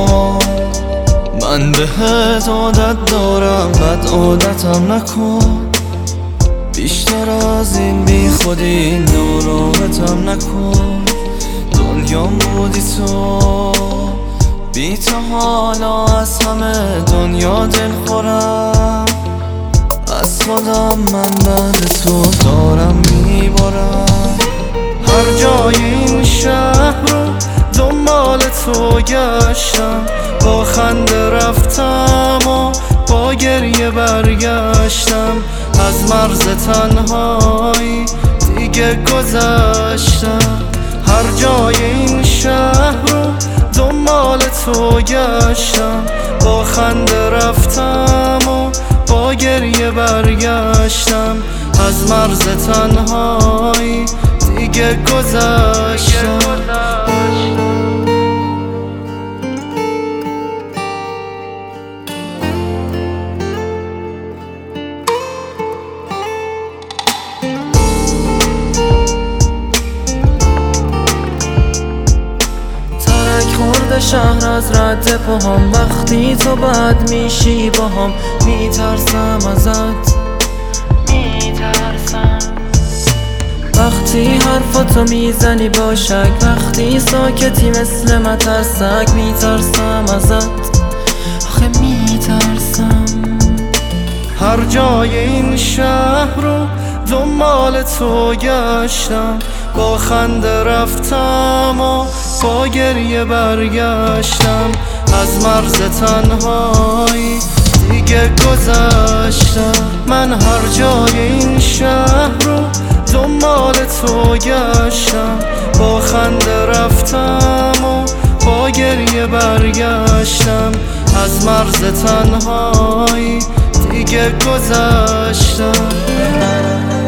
من بهت عادت دارم، بد عادتم نکن. بیشتر از این بی خودی ناراحتم نکن. دنیام بودی تو، بی تو حالا از همه دنیا دل خورم. از خودم من بعد تو دارم میبارم. هر جای این شهر رو دنبال تو گشتم، با خنده رفتم و با گریه برگشتم. از مرز تنهایی دیگه گذشتم. هر جای این شهر رو دنبال تو گشتم، با خنده رفتم و با گریه برگشتم. از مرز تنهایی دیگه گذشتم. خورده شهر از رد پاهم، وقتی تو بد میشی باهم. میترسم ازت، میترسم وقتی حرفاتو میزنی با شک، وقتی ساکتی مثل مترسک. میترسم ازت، آخه میترسم. هر جای این شهر رو دنبال تو گشتم، با خنده رفتم و با گریه برگشتم. از مرز تنهایی دیگه گذشتم. من هر جای این شهر رو دنبال تو گشتم، با خنده رفتم و با گریه برگشتم. از مرز تنهایی دیگه گذشتم.